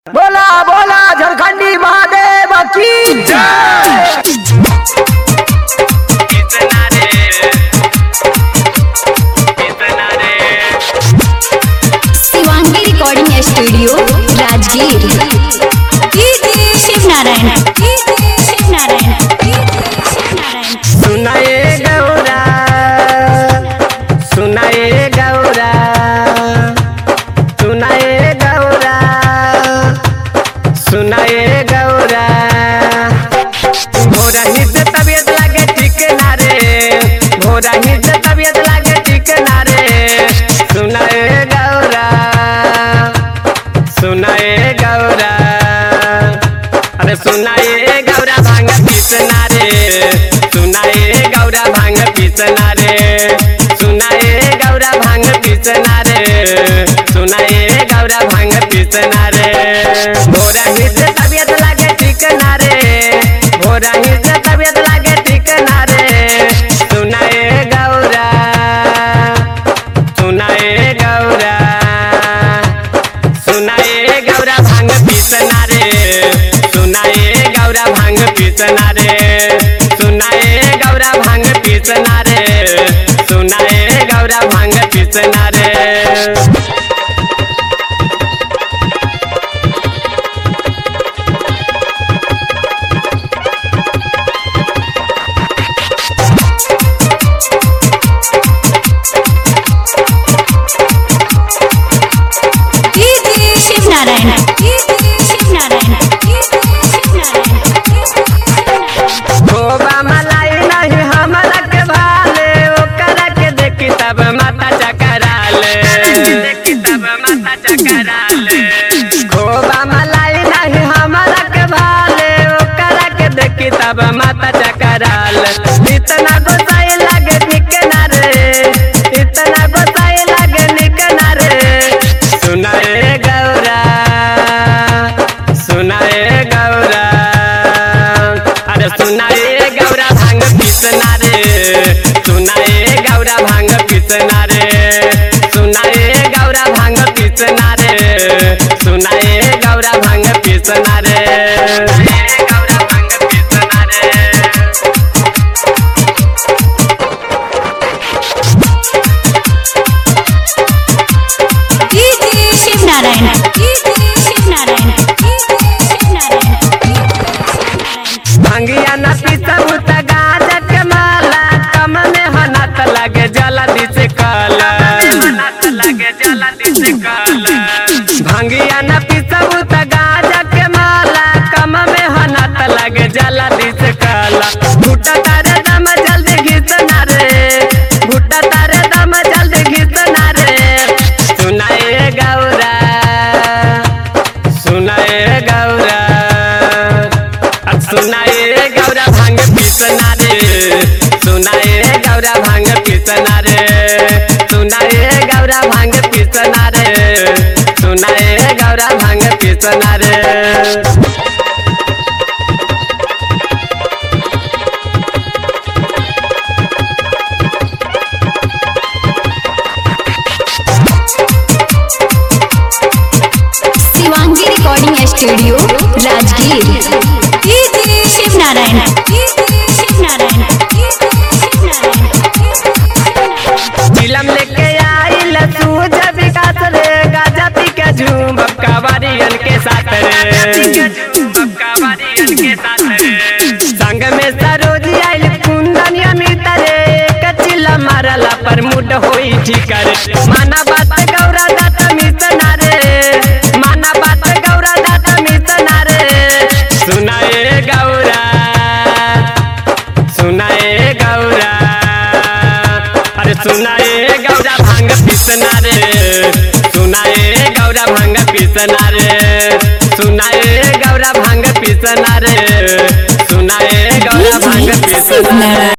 बोला बोला झारखंडी महादेव की जय। Shivangi recording studio Rajgir. शिव नारायण सुनाए गौरा सुनाए गौरा सुनाए गौरा सुनाए गौरा भोरा ही से तबीयत लागे ठीक ना रे, भोरा ही से तबीयत लागे ठीक ना रे। सुनाए गौरा सुनाए गौरा, अरे सुनाए गौरा भांग पीसना रे, सुनाए गौरा भांग पीसना रे, सुनाए गौरा भांग पीसना रे, सुनाए गौरा भांग पीसना रे। भोरा ही से तबीयत लागे ठीक ना रे, भोरा ही से तबीयत लागे ठीक ना रे। सुनाए गौरा सुनाए गौरा सुनाए गौरा भांग पीसना रे, सुनाए गौरा भांग पीसना रे, सुनाए गौरा भांग पीसना रे, सुनाए गौरा भांग पीसना रे। शिव नारायण खोबा मलाई नहीं हमरा के भाले, ओकरा के देखी तब माथा चकराले, देखी तब माथा चकराले। खोबा मलाई नहीं हमरा के भाले, ओकरा के देखी तब माथा चकराले। इतना गोसाई लागे निक ना रे, इतना गोसाई लागे निक ना रे। सुनाए गौरा सुनाए गौरा, अरे सुनाए गौरा भांग पीसना रे, सुनाए गौरा भांग पीसना रे, सुनाए गौरा भांग पीसना रे, सुनाए गौरा भांग पीसना रे, गौरा भांग पीसना रे। शिव नारायण भंगिया न पीसबू त गाजा के माला, कम में हनत लगे जल्दी से काला, हनत लगे जल्दी से काला। भंगिया न पीसबू त गाजा के माला, कम में हनत लगे जल्दी से काला। भुट्टा तारे दम जल्दी घिसना रे, भुट्टा तारे दम जल्दी घिसना रे। सुनाए गौरा सुनाए गौरा, सुनाए गौरा भांग पीसना रे, सुनाए गौरा भांग पीसना रे, सुनाए गौरा भांग पीसना रे, सुनाए गौरा भांग पीसना रे। Shivangi recording studio Rajgir. शिव नारायण चिलम लेके आइल सूझ विकास रे, गाजा पी के झूम कवारियन के साथ रे, संग में सरोजी आइल कुंदन अमित रे, कचिला मारला पर मुड होई ठीक रे। माना बात गौरा दाता मिसना रे, माना बात गौरा दाता मिसना रे। सुनाए गौरा सुनाए गौरा, अरे सुनाए गौरा भांग पीसना रे, सुनाए गौरा भांग पीसना रे, सुनाए गौरा भांग पीसना रे, सुनाए गौरा भांग पीसना रे।